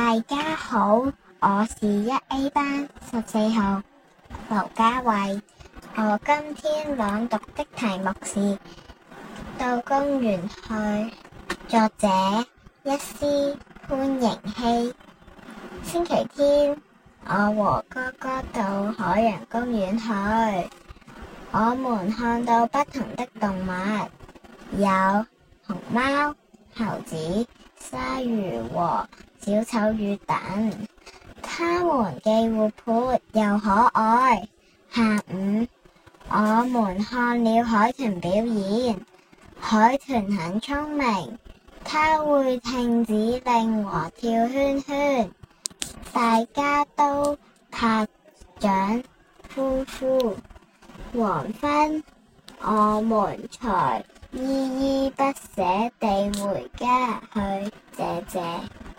大家好，我是1A 班14號劉嘉慧。我今天朗讀的題目是《到公園去》，作者一詩潘盈希。星期天，我和哥哥到海洋公園去，我們看到不同的動物，有熊貓、猴子、鯊魚和小丑魚等，它們既活潑又可愛。下午，我們看了海豚表演，海豚很聰明，它會聽指令和跳圈圈，大家都拍掌呼呼。黃昏，我們才依依不捨地回家去謝謝。